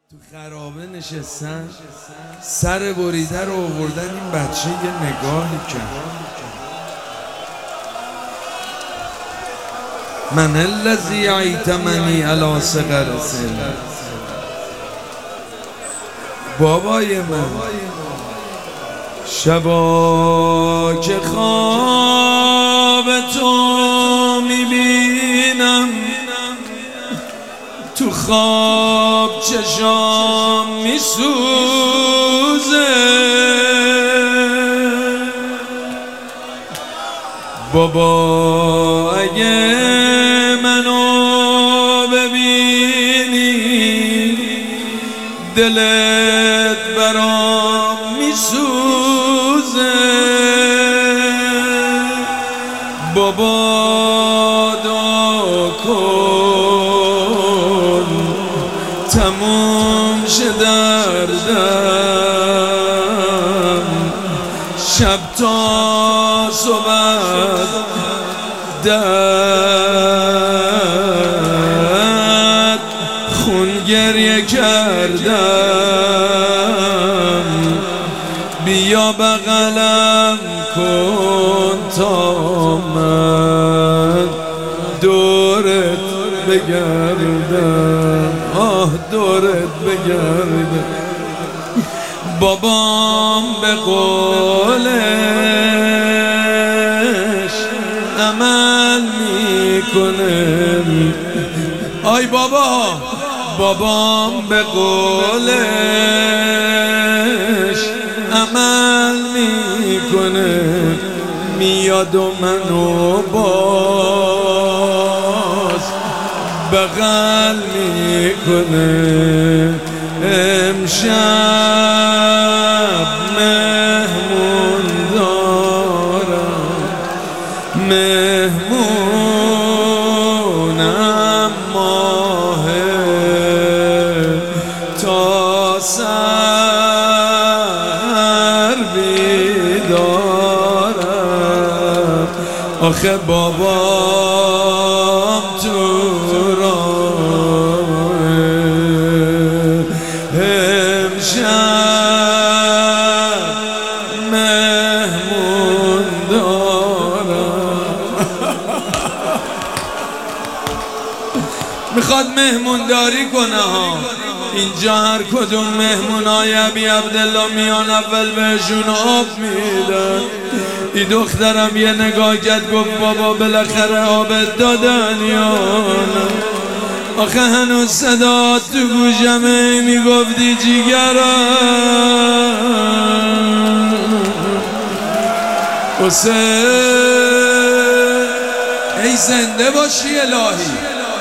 تو خرابه نشستن، سر بریده رو آوردن، این بچه یه نگاهی کرد. من الذی عیتمنی علی صغر سن، بابای من شبا که خواب تو میبینم، تو خواب چشام میسوزه، بابا اگه منو ببینی دلت برام میسوزه، بابا دعا کن تموم شه دردم، شب تا صبح درد خون گریه کردم، بیا بغلم کن تا من دورت بگردم، آه دورت بگردم. بابام به قولش عمل میکنه، آی بابا، بابام به قولش عمل میکنه، میاد و منو باز بغل میکنه. امشب مهمون دارم، مهمونم ماهه تا سر بیدارم، آخه بابام تو مهمون دارم. میخواد مهمون داری کنه ها، اینجا هر کدوم مهمونای ابی عبدالله میان اول بهشون آب میدن. این دخترم یه نگاه کرد گفت بابا بالاخره آب دادن یا نه؟ آخه هنوز صدا تو گوشمه میگفتی جیگرم حسین، ای زنده باشی الهی.